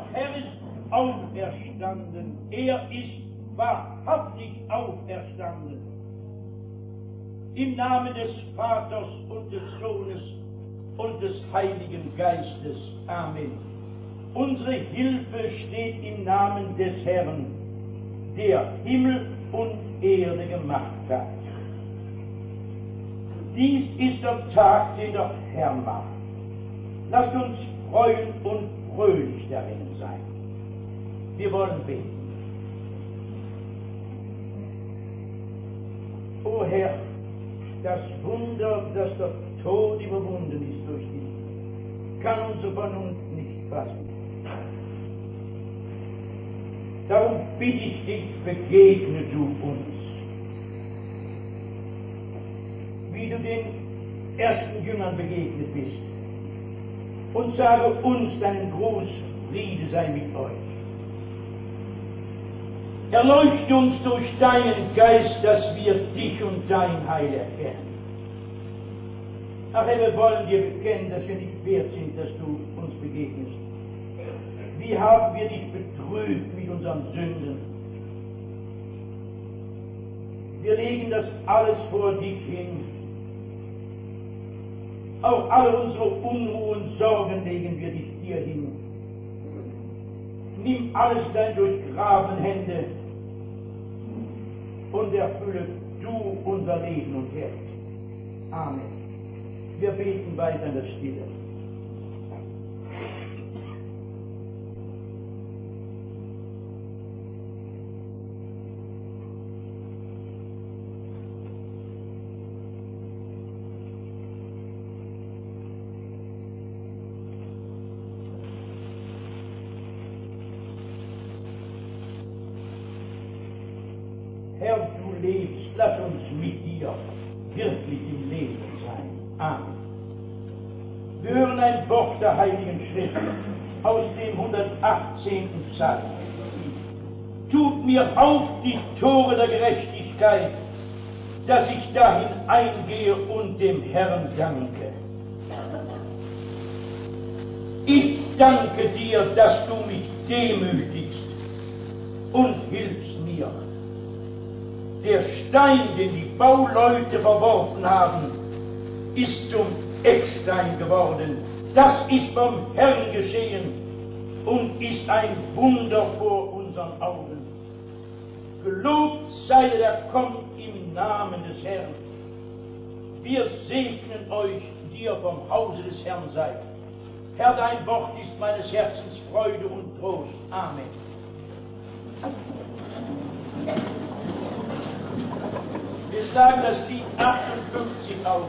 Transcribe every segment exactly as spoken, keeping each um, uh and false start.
Herr ist auferstanden. Er ist wahrhaftig auferstanden. Im Namen des Vaters und des Sohnes und des Heiligen Geistes. Amen. Unsere Hilfe steht im Namen des Herrn, der Himmel und Erde gemacht hat. Dies ist der Tag, den der Herr macht. Lasst uns freuen und fröhlich darin sein. Wir wollen beten. O Herr, das Wunder, dass der Tod überwunden ist durch dich, kann unsere Vernunft nicht fassen. Darum bitte ich dich, begegne du uns, wie du den ersten Jüngern begegnet bist, und sage uns deinen Gruß, Friede sei mit euch. Erleuchte uns durch deinen Geist, dass wir dich und dein Heil erkennen. Ach Herr, wir wollen dir bekennen, dass wir nicht wert sind, dass du uns begegnest. Wie haben wir dich betrübt mit unseren Sünden? Wir legen das alles vor dich hin. Auch alle unsere Unruhe und Sorgen legen wir dich dir hin. Nimm alles dein durchgrabene Hände und erfülle du unser Leben und Herz. Amen. Wir beten weiter in der Stille. Herr, du lebst, lass uns mit dir wirklich im Leben sein. Amen. Wir hören ein Wort der Heiligen Schrift aus dem hundertachtzehnten Psalm. Tut mir auf die Tore der Gerechtigkeit, dass ich dahin eingehe und dem Herrn danke. Ich danke dir, dass du mich demütigst und hilfst mir. Der Stein, den die Bauleute verworfen haben, ist zum Eckstein geworden. Das ist vom Herrn geschehen und ist ein Wunder vor unseren Augen. Gelobt sei der, der kommt im Namen des Herrn. Wir segnen euch, die ihr vom Hause des Herrn seid. Herr, dein Wort ist meines Herzens Freude und Trost. Amen. Wir schlagen das Lied achtundfünfzig auf.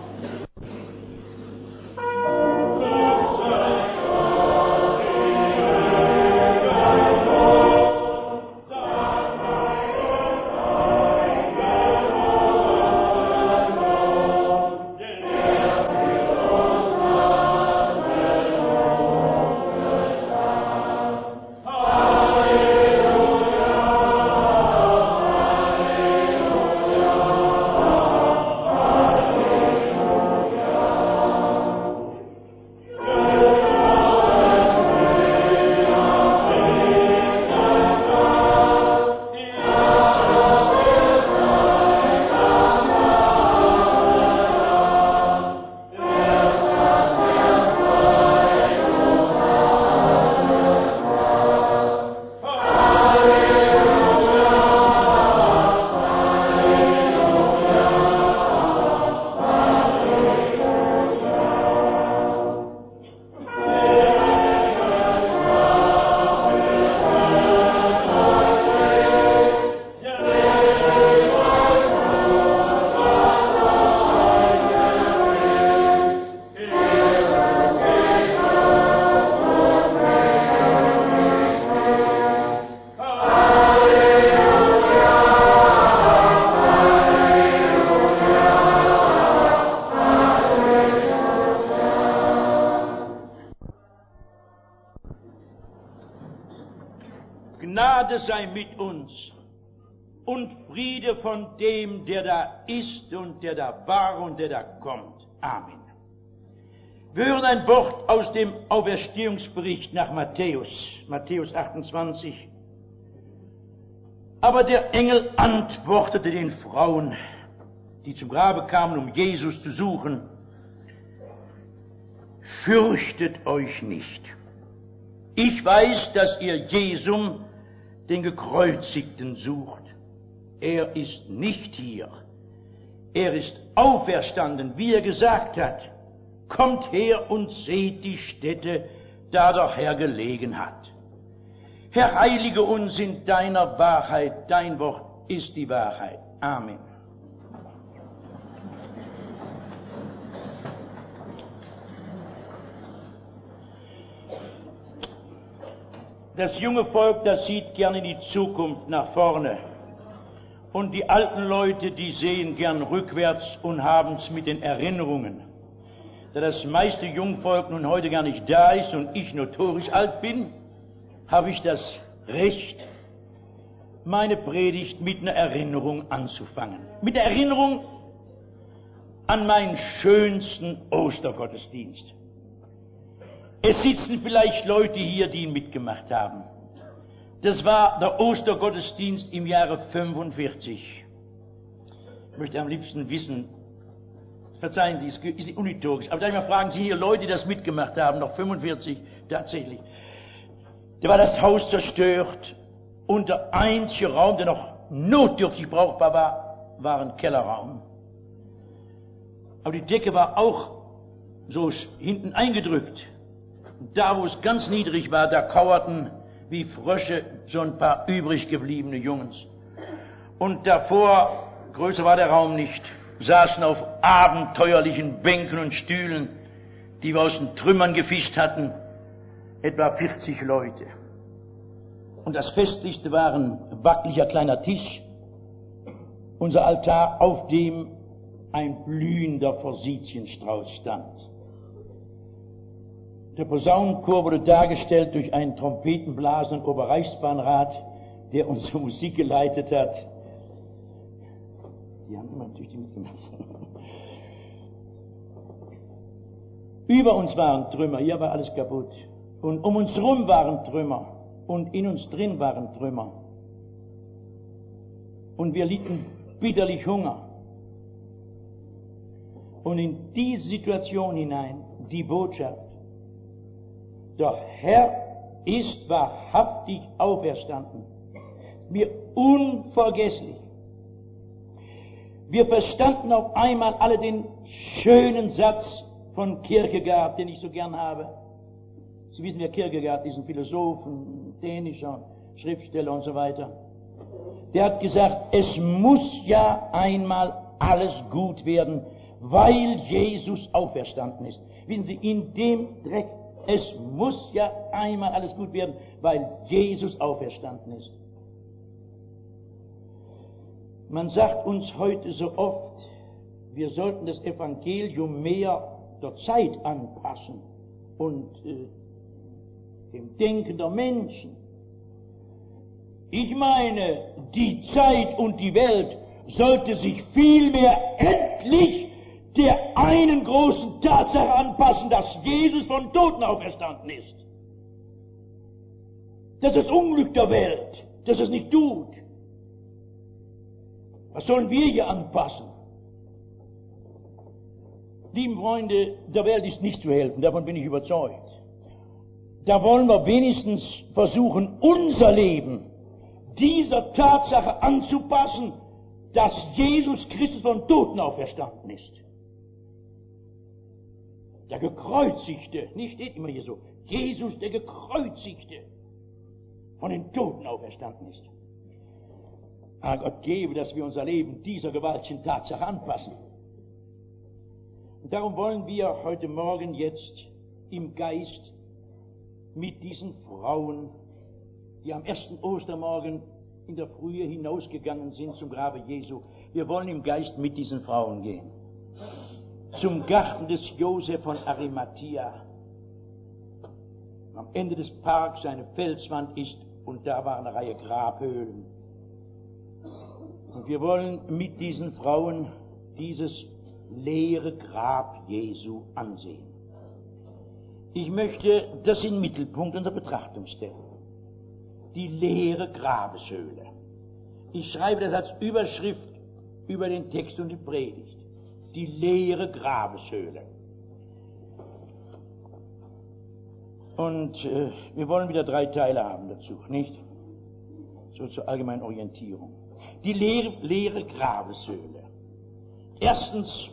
Gnade sei mit uns und Friede von dem, der da ist und der da war und der da kommt. Amen. Wir hören ein Wort aus dem Auferstehungsbericht nach Matthäus, Matthäus achtundzwanzig. Aber der Engel antwortete den Frauen, die zum Grabe kamen, um Jesus zu suchen: Fürchtet euch nicht. Ich weiß, dass ihr Jesum, den Gekreuzigten, sucht. Er ist nicht hier. Er ist auferstanden, wie er gesagt hat. Kommt her und seht die Stätte, da der Herr gelegen hat. Herr, heilige uns in deiner Wahrheit. Dein Wort ist die Wahrheit. Amen. Das junge Volk, das sieht gerne in die Zukunft nach vorne. Und die alten Leute, die sehen gern rückwärts und haben's mit den Erinnerungen. Da das meiste Jungvolk nun heute gar nicht da ist und ich notorisch alt bin, habe ich das Recht, meine Predigt mit einer Erinnerung anzufangen. Mit der Erinnerung an meinen schönsten Ostergottesdienst. Es sitzen vielleicht Leute hier, die ihn mitgemacht haben. Das war der Ostergottesdienst im Jahre fünfundvierzig. Ich möchte am liebsten wissen, verzeihen Sie, es ist nicht unliturgisch, aber dann fragen Sie hier Leute, die das mitgemacht haben, noch fünfundvierzig, tatsächlich. Da war das Haus zerstört und der einzige Raum, der noch notdürftig brauchbar war, war ein Kellerraum. Aber die Decke war auch so hinten eingedrückt. Und da, wo es ganz niedrig war, da kauerten wie Frösche so ein paar übrig gebliebene Jungens. Und davor, größer war der Raum nicht, saßen auf abenteuerlichen Bänken und Stühlen, die wir aus den Trümmern gefischt hatten, etwa vierzig Leute. Und das Festlichste war ein wackeliger kleiner Tisch, unser Altar, auf dem ein blühender Forsythienstrauß stand. Der Posaunenchor wurde dargestellt durch einen trompetenblasenden Oberreichsbahnrat, der unsere Musik geleitet hat. Die haben immer natürlich die mitgemacht. Über uns waren Trümmer, hier war alles kaputt. Und um uns rum waren Trümmer. Und in uns drin waren Trümmer. Und wir litten bitterlich Hunger. Und in diese Situation hinein die Botschaft: Der Herr ist wahrhaftig auferstanden. Mir unvergesslich. Wir verstanden auf einmal alle den schönen Satz von Kierkegaard, den ich so gern habe. Sie wissen, wer Kierkegaard ist, ein Philosoph, ein dänischer Schriftsteller und so weiter. Der hat gesagt, es muss ja einmal alles gut werden, weil Jesus auferstanden ist. Wissen Sie, in dem Dreck, es muss ja einmal alles gut werden, weil Jesus auferstanden ist. Man sagt uns heute so oft, wir sollten das Evangelium mehr der Zeit anpassen und äh, dem Denken der Menschen. Ich meine, die Zeit und die Welt sollte sich vielmehr endlich der einen großen Tatsache anpassen, dass Jesus von Toten auferstanden ist. Das ist das Unglück der Welt, dass es nicht tut. Was sollen wir hier anpassen? Lieben Freunde, der Welt ist nicht zu helfen, davon bin ich überzeugt. Da wollen wir wenigstens versuchen, unser Leben dieser Tatsache anzupassen, dass Jesus Christus von Toten auferstanden ist. Der Gekreuzigte, nicht steht immer hier so, Jesus der Gekreuzigte von den Toten auferstanden ist. Ah, Gott gebe, dass wir unser Leben dieser gewaltigen Tatsache anpassen. Und darum wollen wir heute Morgen jetzt im Geist mit diesen Frauen, die am ersten Ostermorgen in der Frühe hinausgegangen sind zum Grabe Jesu, wir wollen im Geist mit diesen Frauen gehen. Zum Garten des Josef von Arimathea. Am Ende des Parks eine Felswand ist und da war eine Reihe Grabhöhlen. Und wir wollen mit diesen Frauen dieses leere Grab Jesu ansehen. Ich möchte das in den Mittelpunkt unserer Betrachtung stellen. Die leere Grabeshöhle. Ich schreibe das als Überschrift über den Text und die Predigt. Die leere Grabeshöhle. Und äh, wir wollen wieder drei Teile haben dazu, nicht? So zur allgemeinen Orientierung. Die leere, leere Grabeshöhle. Erstens,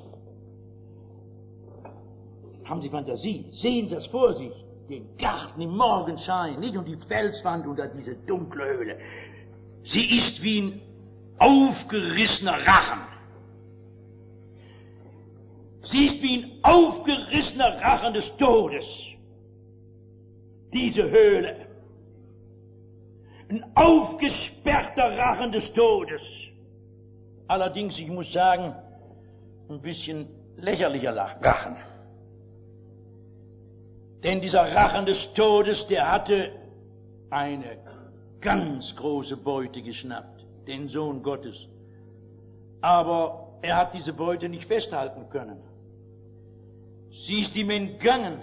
haben Sie Fantasie? Sehen Sie das vor sich? Den Garten im Morgenschein, nicht? Und die Felswand unter diese dunkle Höhle. Sie ist wie ein aufgerissener Rachen. Sie ist wie ein aufgerissener Rachen des Todes. Diese Höhle. Ein aufgesperrter Rachen des Todes. Allerdings, ich muss sagen, ein bisschen lächerlicher Rachen. Denn dieser Rachen des Todes, der hatte eine ganz große Beute geschnappt, den Sohn Gottes. Aber er hat diese Beute nicht festhalten können. Sie ist ihm entgangen.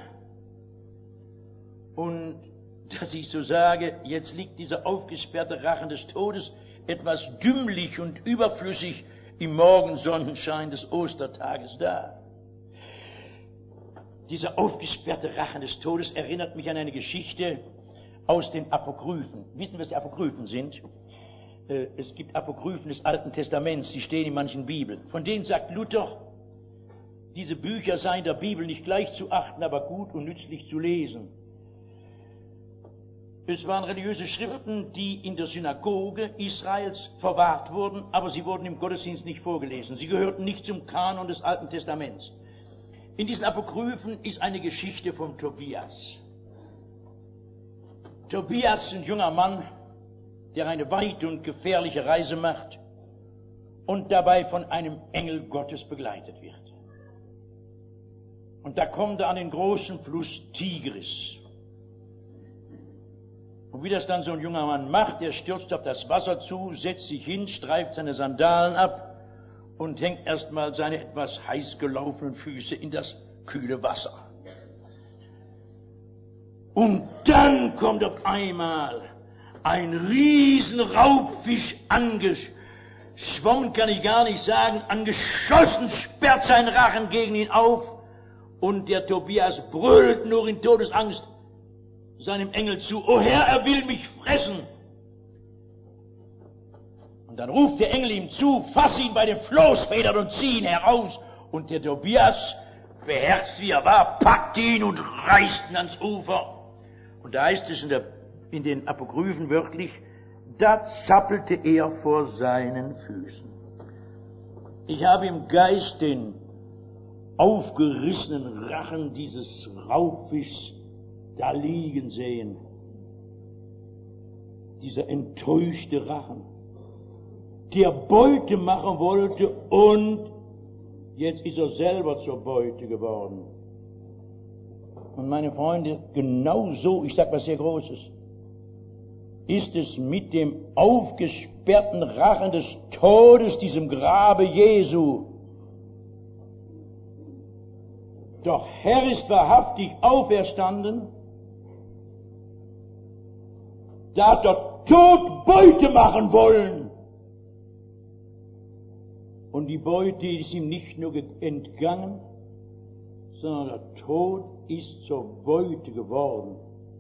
Und dass ich so sage, jetzt liegt dieser aufgesperrte Rachen des Todes etwas dümmlich und überflüssig im Morgensonnenschein des Ostertages da. Dieser aufgesperrte Rachen des Todes erinnert mich an eine Geschichte aus den Apokryphen. Wissen wir, was die Apokryphen sind? Es gibt Apokryphen des Alten Testaments, die stehen in manchen Bibeln. Von denen sagt Luther, diese Bücher seien der Bibel nicht gleich zu achten, aber gut und nützlich zu lesen. Es waren religiöse Schriften, die in der Synagoge Israels verwahrt wurden, aber sie wurden im Gottesdienst nicht vorgelesen. Sie gehörten nicht zum Kanon des Alten Testaments. In diesen Apokryphen ist eine Geschichte vom Tobias. Tobias, ein junger Mann, der eine weite und gefährliche Reise macht und dabei von einem Engel Gottes begleitet wird. Und da kommt er an den großen Fluss Tigris. Und wie das dann so ein junger Mann macht, er stürzt auf das Wasser zu, setzt sich hin, streift seine Sandalen ab und hängt erstmal seine etwas heiß gelaufenen Füße in das kühle Wasser. Und dann kommt auf einmal ein riesen Raubfisch angeschwommen, kann ich gar nicht sagen, angeschossen, sperrt sein Rachen gegen ihn auf und der Tobias brüllt nur in Todesangst seinem Engel zu, o Herr, er will mich fressen. Und dann ruft der Engel ihm zu, fass ihn bei den Floßfedern und zieh ihn heraus. Und der Tobias, beherzt wie er war, packt ihn und reißt ihn ans Ufer. Und da heißt es in, der, in den Apokryphen wörtlich, da zappelte er vor seinen Füßen. Ich habe im Geist den aufgerissenen Rachen dieses Raubfischs da liegen sehen. Dieser enttäuschte Rachen, der Beute machen wollte und jetzt ist er selber zur Beute geworden. Und meine Freunde, genau so, ich sag was sehr Großes, ist es mit dem aufgesperrten Rachen des Todes, diesem Grabe Jesu. Doch Herr ist wahrhaftig auferstanden, da hat der Tod Beute machen wollen. Und die Beute ist ihm nicht nur entgangen, sondern der Tod ist zur Beute geworden.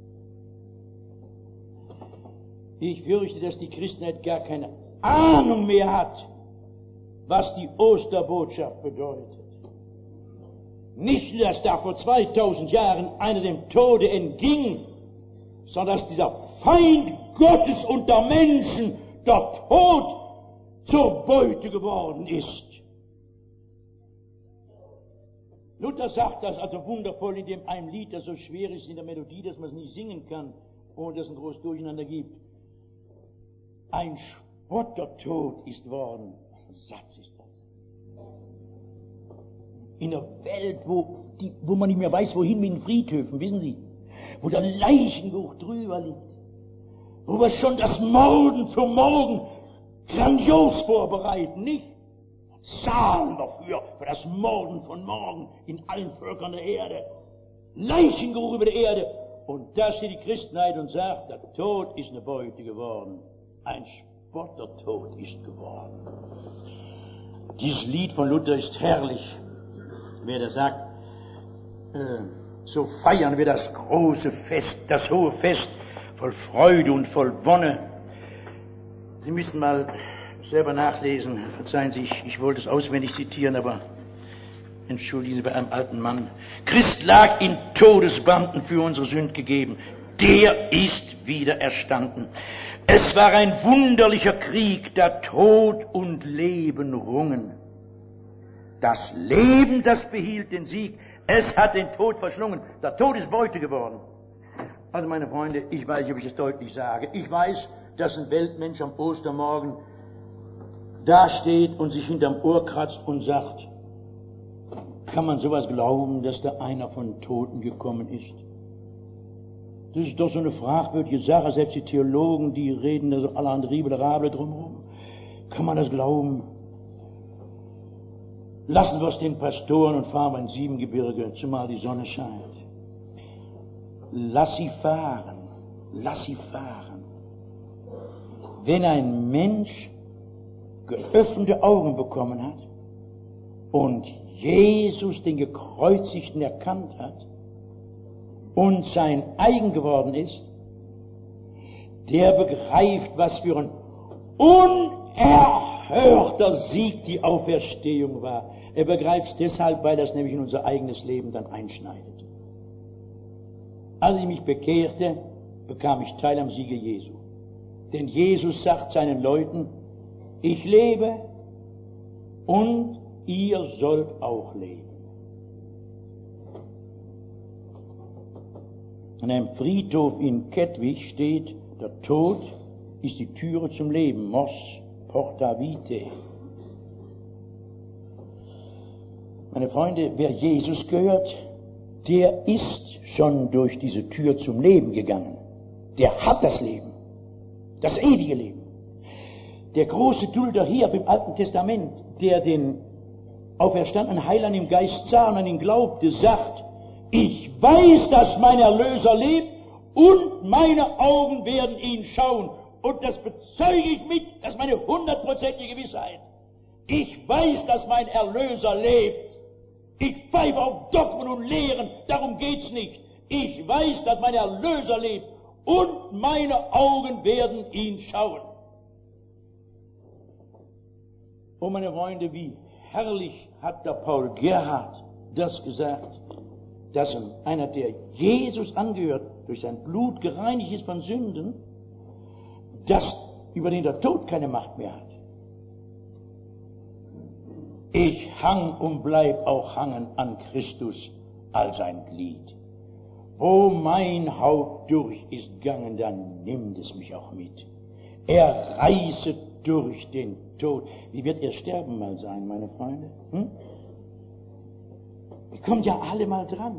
Ich fürchte, dass die Christenheit gar keine Ahnung mehr hat, was die Osterbotschaft bedeutet. Nicht nur, dass da vor zweitausend Jahren einer dem Tode entging, sondern dass dieser Feind Gottes unter Menschen, der Tod, zur Beute geworden ist. Luther sagt das also wundervoll in dem einen Lied, das so schwer ist in der Melodie, dass man es nicht singen kann, ohne dass es ein großes Durcheinander gibt. Ein Spottertod ist worden. Was ein Satz ist das? In der Welt, wo, die, wo man nicht mehr weiß, wohin mit den Friedhöfen, wissen Sie, wo der Leichengeruch drüber liegt, wo wir schon das Morden zum Morgen grandios vorbereiten, nicht? Zahlen dafür, für das Morden von morgen in allen Völkern der Erde. Leichengeruch über der Erde. Und da steht die Christenheit und sagt, der Tod ist eine Beute geworden. Ein Spottertod ist geworden. Dieses Lied von Luther ist herrlich. Wer da sagt, äh, so feiern wir das große Fest, das hohe Fest, voll Freude und voll Wonne. Sie müssen mal selber nachlesen. Verzeihen Sie, ich, ich wollte es auswendig zitieren, aber entschuldigen Sie, bei einem alten Mann. Christ lag in Todesbanden für unsere Sünd gegeben. Der ist wieder erstanden. Es war ein wunderlicher Krieg, da Tod und Leben rungen. Das Leben, das behielt den Sieg. Es hat den Tod verschlungen. Der Tod ist Beute geworden. Also meine Freunde, ich weiß nicht, ob ich es deutlich sage. Ich weiß, dass ein Weltmensch am Ostermorgen da steht und sich hinterm Ohr kratzt und sagt, kann man sowas glauben, dass da einer von Toten gekommen ist? Das ist doch so eine fragwürdige Sache. Selbst die Theologen, die reden da so allerhand Riebel-Rabel drumherum. Kann man das glauben? Lassen wir es den Pastoren und fahren wir ins Siebengebirge, zumal die Sonne scheint. Lass sie fahren, lass sie fahren. Wenn ein Mensch geöffnete Augen bekommen hat und Jesus, den Gekreuzigten, erkannt hat und sein eigen geworden ist, der begreift, was für ein unerhörter Sieg die Auferstehung war. Er begreift es deshalb, weil das nämlich in unser eigenes Leben dann einschneidet. Als ich mich bekehrte, bekam ich Teil am Siege Jesu. Denn Jesus sagt seinen Leuten, ich lebe und ihr sollt auch leben. An einem Friedhof in Kettwig steht, der Tod ist die Türe zum Leben, Mos porta vitae. Meine Freunde, wer Jesus gehört, der ist schon durch diese Tür zum Leben gegangen. Der hat das Leben, das ewige Leben. Der große Dulder Hiob im Alten Testament, der den auferstandenen Heiland im Geist sah und an ihn glaubte, sagt, ich weiß, dass mein Erlöser lebt und meine Augen werden ihn schauen. Und das bezeuge ich mit, das ist meine hundertprozentige Gewissheit. Ich weiß, dass mein Erlöser lebt. Ich pfeife auf Dogmen und Lehren, darum geht's nicht. Ich weiß, dass mein Erlöser lebt und meine Augen werden ihn schauen. Oh meine Freunde, wie herrlich hat der Paul Gerhard das gesagt, dass einer, der Jesus angehört, durch sein Blut gereinigt ist von Sünden, dass über den der Tod keine Macht mehr hat. Ich hang und bleib auch hangen an Christus als ein Glied. Wo mein Haupt durch ist gegangen, dann nimmt es mich auch mit. Er reißet durch den Tod. Wie wird er sterben mal sein, meine Freunde? Hm? Ihr kommt ja alle mal dran.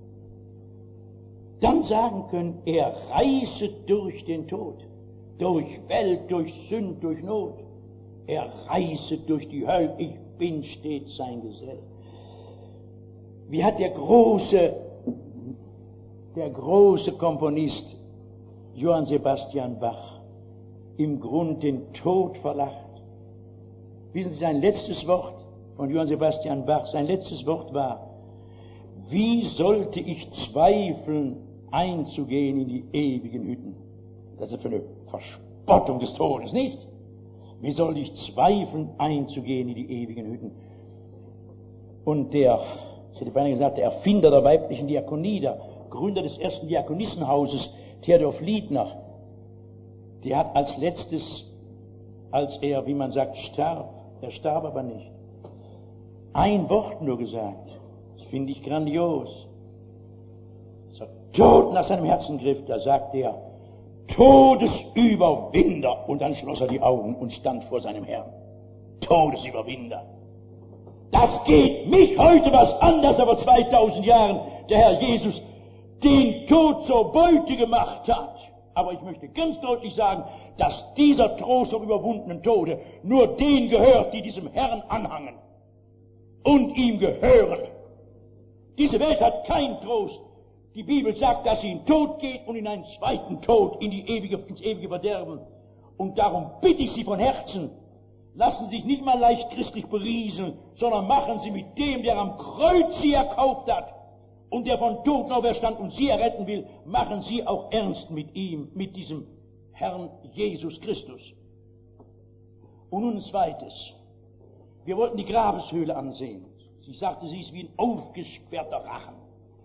Dann sagen können, er reißet durch den Tod. Durch Welt, durch Sünd, durch Not. Er reißet durch die Hölle. Ich bin stets sein Gesell. Wie hat der große, der große Komponist Johann Sebastian Bach im Grund den Tod verlacht? Wissen Sie, sein letztes Wort von Johann Sebastian Bach, sein letztes Wort war, wie sollte ich zweifeln, einzugehen in die ewigen Hütten? Das ist für eine Verspottung des Todes, nicht? Wie soll ich zweifeln, einzugehen in die ewigen Hütten? Und der, ich hätte beinahe gesagt, der Erfinder der weiblichen Diakonie, der Gründer des ersten Diakonissenhauses, Theodor Fliedner, der hat als letztes, als er, wie man sagt, starb, er starb aber nicht, ein Wort nur gesagt. Das finde ich grandios. So Tod nach seinem Herzen griff, da sagt er, Todesüberwinder. Und dann schloss er die Augen und stand vor seinem Herrn. Todesüberwinder. Das geht mich heute was anders, aber zweitausend Jahren der Herr Jesus den Tod zur Beute gemacht hat. Aber ich möchte ganz deutlich sagen, dass dieser Trost vom überwundenen Tode nur denen gehört, die diesem Herrn anhangen und ihm gehören. Diese Welt hat keinen Trost. Die Bibel sagt, dass sie in den Tod geht und in einen zweiten Tod, in die ewige, ins ewige Verderben. Und darum bitte ich Sie von Herzen, lassen Sie sich nicht mal leicht christlich berieseln, sondern machen Sie mit dem, der am Kreuz Sie erkauft hat und der von Toten auferstand und Sie erretten will, machen Sie auch ernst mit ihm, mit diesem Herrn Jesus Christus. Und nun ein zweites. Wir wollten die Grabeshöhle ansehen. Sie sagte, sie ist wie ein aufgesperrter Rachen.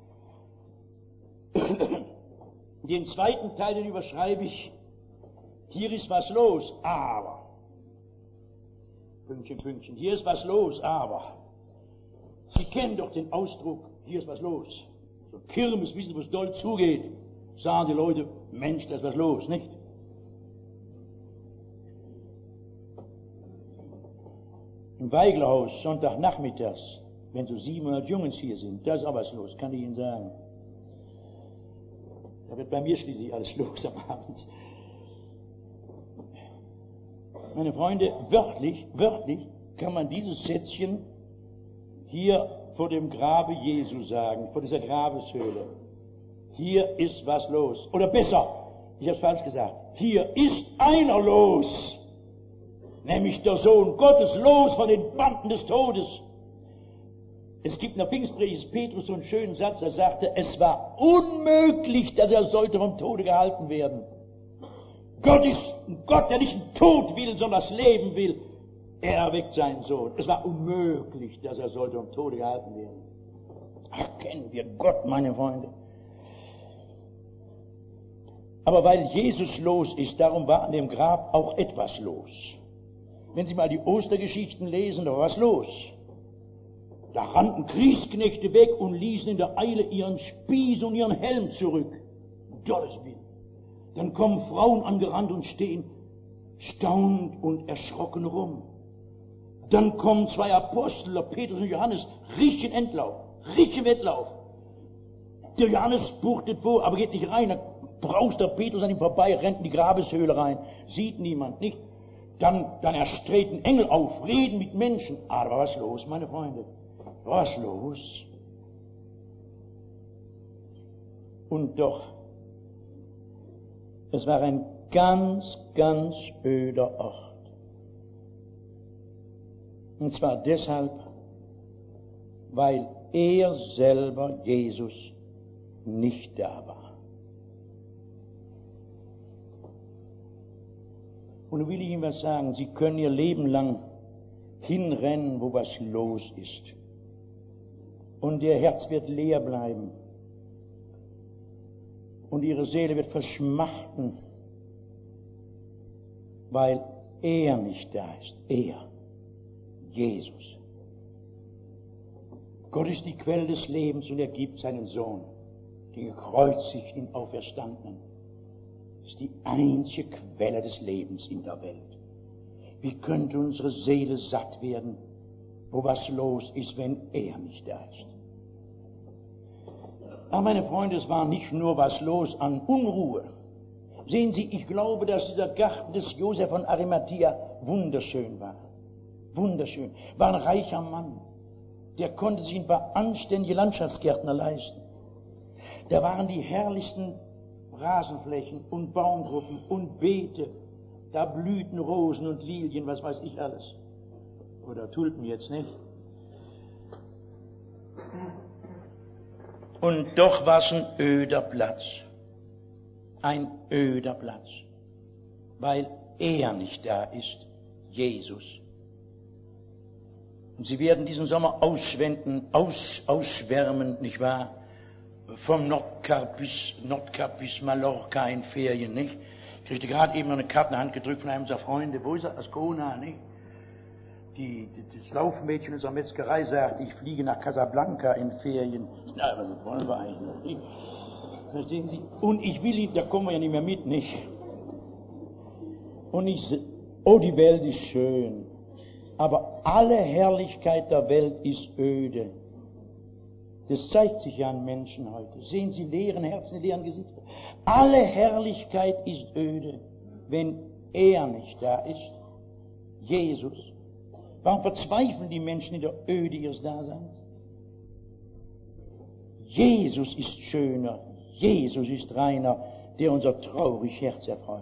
Den zweiten Teil, den überschreibe ich, hier ist was los, aber, Pünktchen, Pünktchen, hier ist was los, aber, Sie kennen doch den Ausdruck, hier ist was los. So Kirmes, wissen Sie, wo es doll zugeht, sagen die Leute, Mensch, da ist was los, nicht? Im Weiglerhaus, Sonntagnachmittags, wenn so siebenhundert Jungs hier sind, da ist auch was los, kann ich Ihnen sagen. Da wird bei mir schließlich alles los am Abend. Meine Freunde, wörtlich, wörtlich kann man dieses Sätzchen hier vor dem Grabe Jesu sagen, vor dieser Grabeshöhle. Hier ist was los. Oder besser, ich habe es falsch gesagt, hier ist einer los. Nämlich der Sohn Gottes los von den Banden des Todes. Es gibt in der Pfingstpredigt des Petrus so einen schönen Satz, er sagte, es war unmöglich, dass er sollte vom Tode gehalten werden. Gott ist ein Gott, der nicht den Tod will, sondern das Leben will. Er erweckt seinen Sohn. Es war unmöglich, dass er sollte vom Tode gehalten werden. Erkennen wir Gott, meine Freunde. Aber weil Jesus los ist, darum war an dem Grab auch etwas los. Wenn Sie mal die Ostergeschichten lesen, da war was los. Da rannten Kriegsknechte weg und ließen in der Eile ihren Spieß und ihren Helm zurück. Um Gottes Willen. Dann kommen Frauen angerannt und stehen staunend und erschrocken rum. Dann kommen zwei Apostel, der Petrus und Johannes, richtig in Endlauf, richtig im Wettlauf. Der Johannes buchtet vor, aber geht nicht rein. Da braust der Petrus an ihm vorbei, rennt in die Grabeshöhle rein. Sieht niemand, nicht? Dann, dann erst treten Engel auf, reden mit Menschen. Aber was los, meine Freunde? Was los? Und doch, es war ein ganz, ganz öder Ort. Und zwar deshalb, weil er selber, Jesus, nicht da war. Und nun will ich Ihnen was sagen, Sie können Ihr Leben lang hinrennen, wo was los ist. Und Ihr Herz wird leer bleiben. Und Ihre Seele wird verschmachten, weil er nicht da ist. Er, Jesus. Gott ist die Quelle des Lebens und er gibt seinen Sohn, den gekreuzigten Auferstandenen. Das ist die einzige Quelle des Lebens in der Welt. Wie könnte unsere Seele satt werden, wo was los ist, wenn er nicht da ist? Aber meine Freunde, es war nicht nur was los an Unruhe. Sehen Sie, ich glaube, dass dieser Garten des Josef von Arimathea wunderschön war. Wunderschön. War ein reicher Mann. Der konnte sich ein paar anständige Landschaftsgärtner leisten. Da waren die herrlichsten Rasenflächen und Baumgruppen und Beete. Da blühten Rosen und Lilien, was weiß ich alles. Oder Tulpen jetzt, nicht? Und doch war es ein öder Platz. Ein öder Platz. Weil er nicht da ist, Jesus. Und Sie werden diesen Sommer ausschwenden, aus, ausschwärmen, nicht wahr? Vom Nordkap bis, Nordkap bis Mallorca in Ferien, nicht? Ich kriegte gerade eben noch eine Karte in die Hand gedrückt von einem unserer Freunde. Wo ist er? Ascona, nicht? Die, die, das Laufmädchen unserer Metzgerei sagt, ich fliege nach Casablanca in Ferien. Na, aber das wollen wir eigentlich nicht. Verstehen Sie? Und ich will ihn, da kommen wir ja nicht mehr mit, nicht? Und ich, oh, die Welt ist schön. Aber alle Herrlichkeit der Welt ist öde. Das zeigt sich ja an Menschen heute. Sehen Sie leeren Herzen, leeren Gesichter. Alle Herrlichkeit ist öde, wenn er nicht da ist. Jesus. Warum verzweifeln die Menschen in der Öde ihres Daseins? Jesus ist schöner, Jesus ist reiner, der unser traurig Herz erfreut.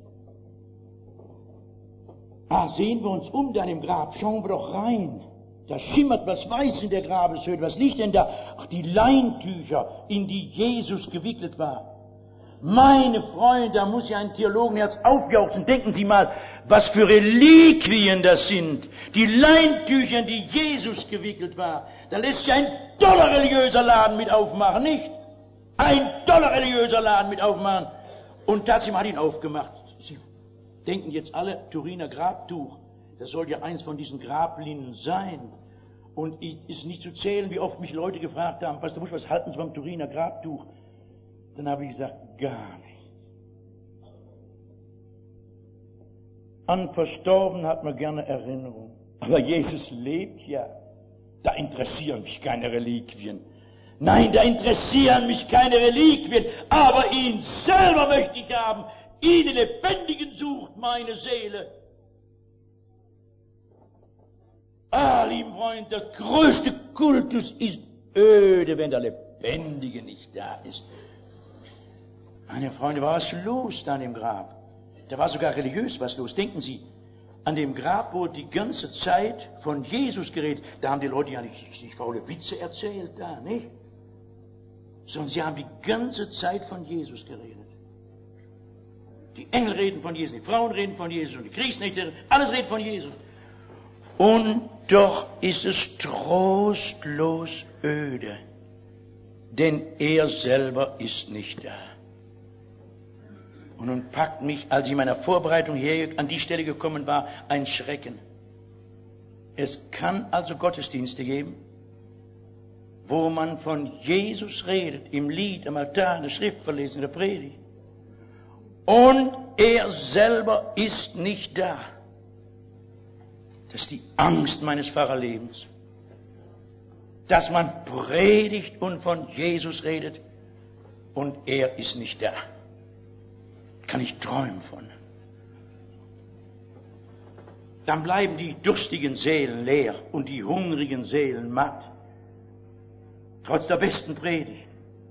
Ah, sehen wir uns um da im Grab, schauen wir doch rein. Da schimmert was weiß in der Grabeshöhle. Was liegt denn da? Ach, die Leintücher, in die Jesus gewickelt war. Meine Freunde, da muss ja ein Theologenherz aufjauchzen. Denken Sie mal, was für Reliquien das sind. Die Leintücher, in die Jesus gewickelt war. Da lässt sich ein toller religiöser Laden mit aufmachen, nicht? Ein toller religiöser Laden mit aufmachen. Und tatsächlich hat ihn aufgemacht. Sie denken jetzt alle, Turiner Grabtuch. Das soll ja eins von diesen Grablinnen sein. Und es ist nicht zu zählen, wie oft mich Leute gefragt haben, Pastor Busch, was halten Sie vom Turiner Grabtuch? Dann habe ich gesagt, gar nichts. An Verstorbenen hat man gerne Erinnerung. Aber Jesus lebt ja. Da interessieren mich keine Reliquien. Nein, da interessieren mich keine Reliquien. Aber ihn selber möchte ich haben. Ihn, den Lebendigen, sucht meine Seele. Ah, lieben Freund, der größte Kultus ist öde, wenn der Lebendige nicht da ist. Meine Freunde, war was los da an dem Grab? Da war sogar religiös was los. Denken Sie, an dem Grab wurde die ganze Zeit von Jesus geredet. Da haben die Leute ja nicht, nicht faule Witze erzählt, da, nicht? Sondern sie haben die ganze Zeit von Jesus geredet. Die Engel reden von Jesus, die Frauen reden von Jesus und die Kriegsknechte, alles redet von Jesus. Und doch ist es trostlos öde, denn er selber ist nicht da. Und nun packt mich, als ich in meiner Vorbereitung hier an die Stelle gekommen war, ein Schrecken. Es kann also Gottesdienste geben, wo man von Jesus redet, im Lied, am Altar, in der Schriftverlesung, in der Predigt. Und er selber ist nicht da. Das ist die Angst meines Pfarrerlebens. Dass man predigt und von Jesus redet und er ist nicht da. Kann ich träumen von. Dann bleiben die durstigen Seelen leer und die hungrigen Seelen matt. Trotz der besten Predigt.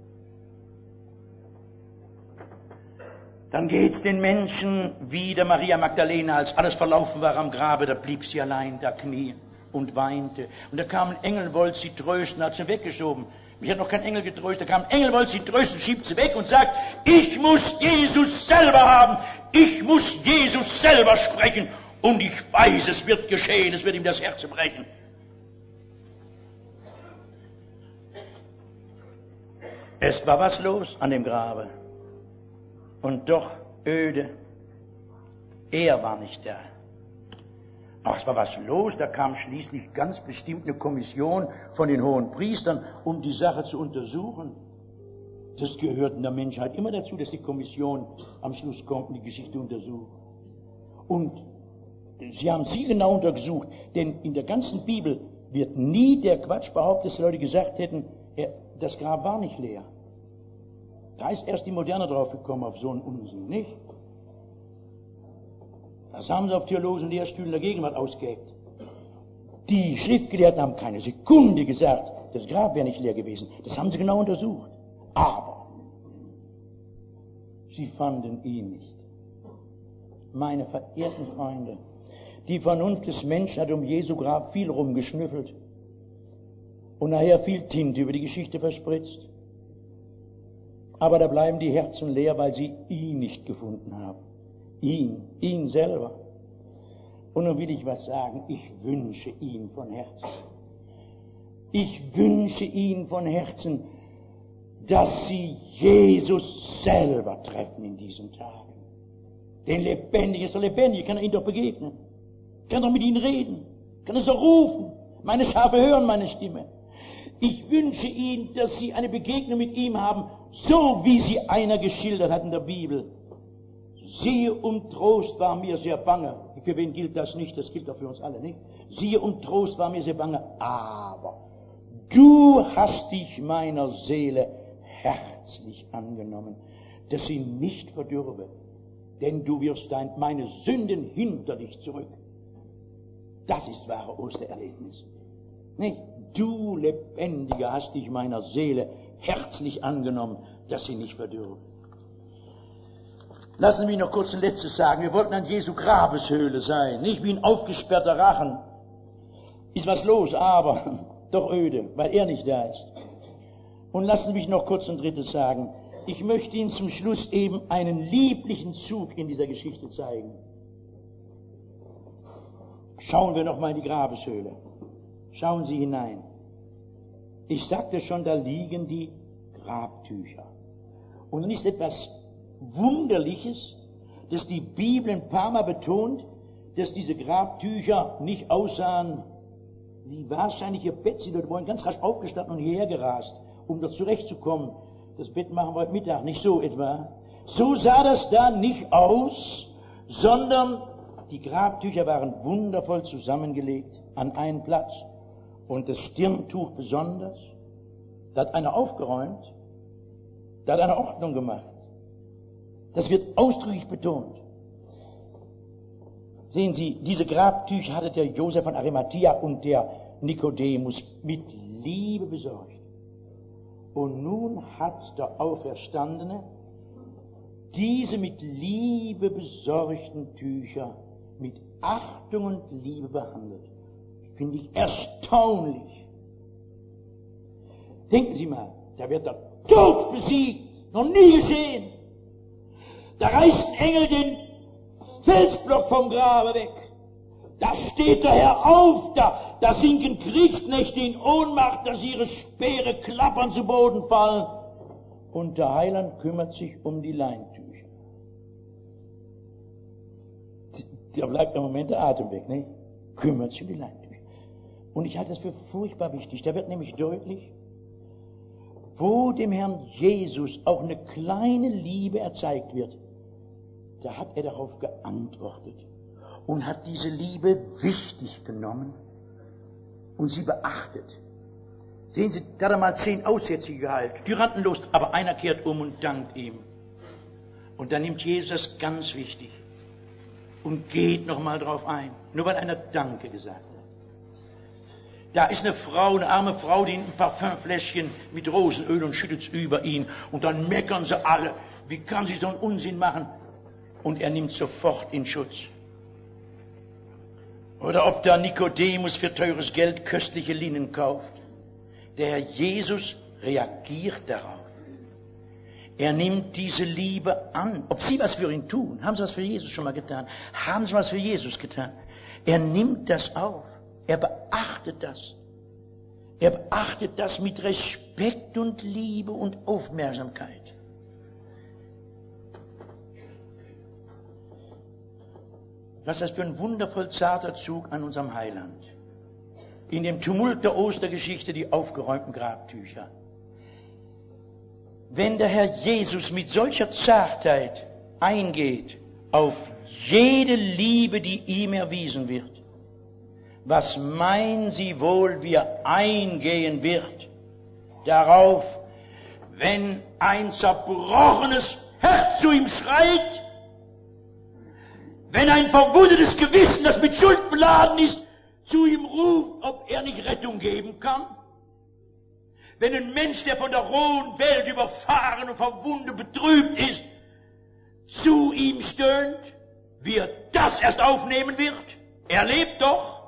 Dann geht's den Menschen wie der Maria Magdalena, als alles verlaufen war am Grabe, da blieb sie allein da knien und weinte. Und da kam ein Engel, wollte sie trösten, hat sie weggeschoben. Mich hat noch kein Engel getröstet. Da kam ein Engel, wollte sie trösten, schiebt sie weg und sagt, ich muss Jesus selber haben. Ich muss Jesus selber sprechen. Und ich weiß, es wird geschehen, es wird ihm das Herz brechen. Es war was los an dem Grabe. Und doch öde. Er war nicht da. Ach, es war was los, da kam schließlich ganz bestimmt eine Kommission von den hohen Priestern, um die Sache zu untersuchen. Das gehört in der Menschheit immer dazu, dass die Kommission am Schluss kommt und die Geschichte untersucht. Und sie haben sie genau untersucht, denn in der ganzen Bibel wird nie der Quatsch behauptet, dass die Leute gesagt hätten, das Grab war nicht leer. Da ist erst die Moderne drauf gekommen, auf so einen Unsinn, nicht? Das haben sie auf theologischen Lehrstühlen der Gegenwart ausgehebt. Die Schriftgelehrten haben keine Sekunde gesagt, das Grab wäre nicht leer gewesen. Das haben sie genau untersucht. Aber sie fanden ihn nicht. Meine verehrten Freunde, die Vernunft des Menschen hat um Jesu Grab viel rumgeschnüffelt und nachher viel Tinte über die Geschichte verspritzt. Aber da bleiben die Herzen leer, weil sie ihn nicht gefunden haben. Ihn, ihn selber. Und nun will ich was sagen, ich wünsche ihn von Herzen. Ich wünsche ihn von Herzen, dass sie Jesus selber treffen in diesen Tagen. Den Lebendigen ist der Lebendige, kann er ihnen doch begegnen. Kann doch mit ihnen reden. Kann es doch rufen. Meine Schafe hören meine Stimme. Ich wünsche ihnen, dass sie eine Begegnung mit ihm haben, so wie sie einer geschildert hat in der Bibel. Siehe, um Trost war mir sehr bange. Für wen gilt das nicht? Das gilt doch für uns alle, nicht? Siehe, um Trost war mir sehr bange. Aber du hast dich meiner Seele herzlich angenommen, dass sie nicht verdürbe. Denn du wirfst dein, meine Sünden hinter dich zurück. Das ist wahre Ostererlebnis. Nicht? Du Lebendiger hast dich meiner Seele herzlich angenommen, dass sie nicht verdürren. Lassen Sie mich noch kurz ein letztes sagen. Wir wollten an Jesu Grabeshöhle sein, nicht wie ein aufgesperrter Rachen. Ist was los, aber doch öde, weil er nicht da ist. Und lassen Sie mich noch kurz ein drittes sagen. Ich möchte Ihnen zum Schluss eben einen lieblichen Zug in dieser Geschichte zeigen. Schauen wir noch mal in die Grabeshöhle. Schauen Sie hinein. Ich sagte schon, da liegen die Grabtücher. Und dann ist etwas Wunderliches, dass die Bibel ein paar Mal betont, dass diese Grabtücher nicht aussahen wie wahrscheinliche Bett. Sie wurden ganz rasch aufgestanden und hierher gerast, um dort zurechtzukommen. Das Bett machen wir heute Mittag, nicht so etwa. So sah das da nicht aus, sondern die Grabtücher waren wundervoll zusammengelegt an einen Platz. Und das Stirntuch besonders. Da hat einer aufgeräumt, da hat einer Ordnung gemacht. Das wird ausdrücklich betont. Sehen Sie, diese Grabtücher hatte der Josef von Arimathea und der Nikodemus mit Liebe besorgt. Und nun hat der Auferstandene diese mit Liebe besorgten Tücher mit Achtung und Liebe behandelt. Finde ich erstaunlich. Denken Sie mal, da wird der Tod besiegt, noch nie geschehen. Da reißt ein Engel den Felsblock vom Grabe weg. Da steht der Herr auf, da, da sinken Kriegsknechte in Ohnmacht, dass ihre Speere klappern zu Boden fallen. Und der Heiland kümmert sich um die Leintücher. Da bleibt im Moment der Atem weg, ne? Kümmert sich um die Leintücher. Und ich halte das für furchtbar wichtig. Da wird nämlich deutlich, wo dem Herrn Jesus auch eine kleine Liebe erzeigt wird, da hat er darauf geantwortet und hat diese Liebe wichtig genommen und sie beachtet. Sehen Sie, da hat er mal zehn Aussätzige geheilt, tyrantenlos, aber einer kehrt um und dankt ihm. Und dann nimmt Jesus das ganz wichtig und geht nochmal drauf ein, nur weil einer Danke gesagt hat. Da ist eine Frau, eine arme Frau, die ein Parfümfläschchen mit Rosenöl und schüttet es über ihn. Und dann meckern sie alle. Wie kann sie so einen Unsinn machen? Und er nimmt sofort in Schutz. Oder ob der Nikodemus für teures Geld köstliche Linnen kauft. Der Herr Jesus reagiert darauf. Er nimmt diese Liebe an. Ob Sie was für ihn tun? Haben Sie was für Jesus schon mal getan? Haben Sie was für Jesus getan? Er nimmt das auf. Er beachtet das. Er beachtet das mit Respekt und Liebe und Aufmerksamkeit. Was ist das für ein wundervoll zarter Zug an unserem Heiland? In dem Tumult der Ostergeschichte die aufgeräumten Grabtücher. Wenn der Herr Jesus mit solcher Zartheit eingeht auf jede Liebe, die ihm erwiesen wird, was meinen Sie wohl, wie er eingehen wird darauf, wenn ein zerbrochenes Herz zu ihm schreit, wenn ein verwundetes Gewissen, das mit Schuld beladen ist, zu ihm ruft, ob er nicht Rettung geben kann? Wenn ein Mensch, der von der rohen Welt überfahren und verwundet, betrübt ist, zu ihm stöhnt, wie er das erst aufnehmen wird? Er lebt doch.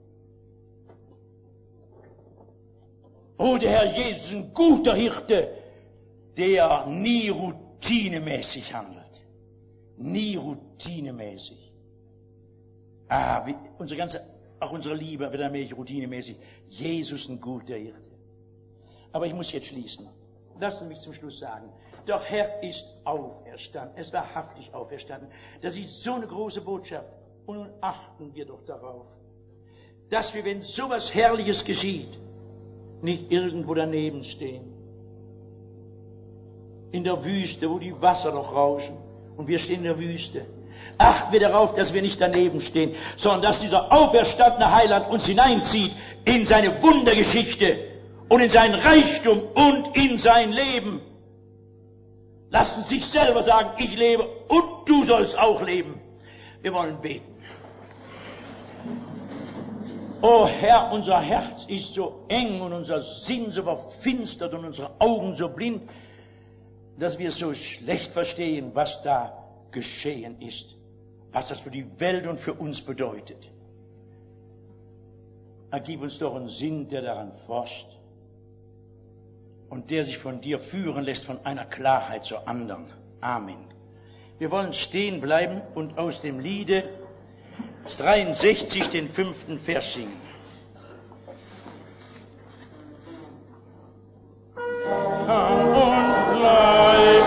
Oh, der Herr Jesus ist ein guter Hirte, der nie routinemäßig handelt. Nie routinemäßig. Ah, wie, unsere ganze, auch unsere Liebe wird allmählich routinemäßig. Jesus ein guter Hirte. Aber ich muss jetzt schließen. Lassen Sie mich zum Schluss sagen. Der Herr ist auferstanden. Es war wahrhaftig auferstanden. Das ist so eine große Botschaft. Und nun achten wir doch darauf, dass wir, wenn sowas Herrliches geschieht, nicht irgendwo daneben stehen. In der Wüste, wo die Wasser noch rauschen. Und wir stehen in der Wüste. Achten wir darauf, dass wir nicht daneben stehen, sondern dass dieser auferstandene Heiland uns hineinzieht in seine Wundergeschichte und in seinen Reichtum und in sein Leben. Lassen Sie sich selber sagen, ich lebe und du sollst auch leben. Wir wollen beten. O Herr, unser Herz ist so eng und unser Sinn so verfinstert und unsere Augen so blind, dass wir so schlecht verstehen, was da geschehen ist, was das für die Welt und für uns bedeutet. Gib uns doch einen Sinn, der daran forscht und der sich von dir führen lässt, von einer Klarheit zur anderen. Amen. Wir wollen stehen bleiben und aus dem Liede dreiundsechzig den fünften Vers singen. Komm und bleib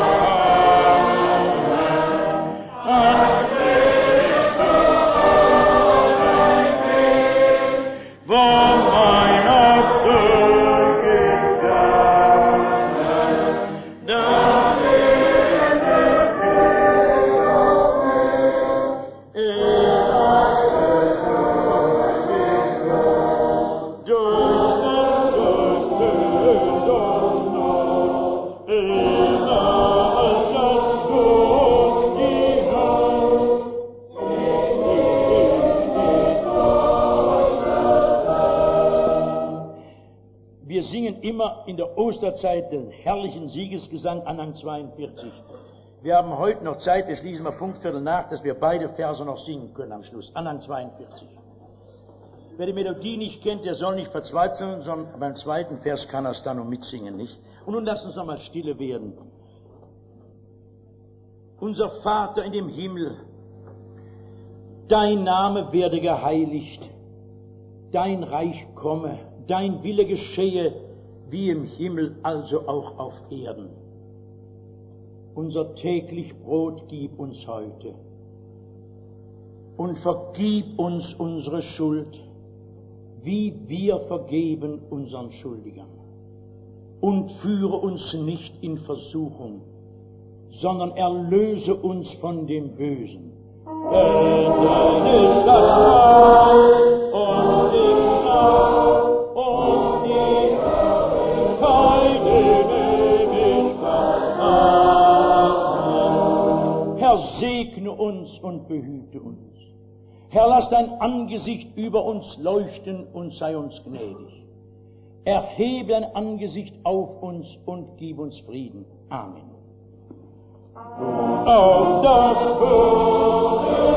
in der Osterzeit den herrlichen Siegesgesang, Anhang zweiundvierzig. Wir haben heute noch Zeit, wir schließen mal Punktviertel nach, dass wir beide Verse noch singen können am Schluss. Anhang zweiundvierzig. Wer die Melodie nicht kennt, der soll nicht verzweifeln, sondern beim zweiten Vers kann er es dann noch mitsingen, nicht? Und nun lass uns noch mal stille werden. Unser Vater in dem Himmel, dein Name werde geheiligt, dein Reich komme, dein Wille geschehe, wie im Himmel, also auch auf Erden. Unser täglich Brot gib uns heute und vergib uns unsere Schuld, wie wir vergeben unseren Schuldigern. Und führe uns nicht in Versuchung, sondern erlöse uns von dem Bösen. Denn dein ist das Reich und die Kraft und die Herr, segne uns und behüte uns. Herr, lass dein Angesicht über uns leuchten und sei uns gnädig. Erhebe dein Angesicht auf uns und gib uns Frieden. Amen. Und auf das Böse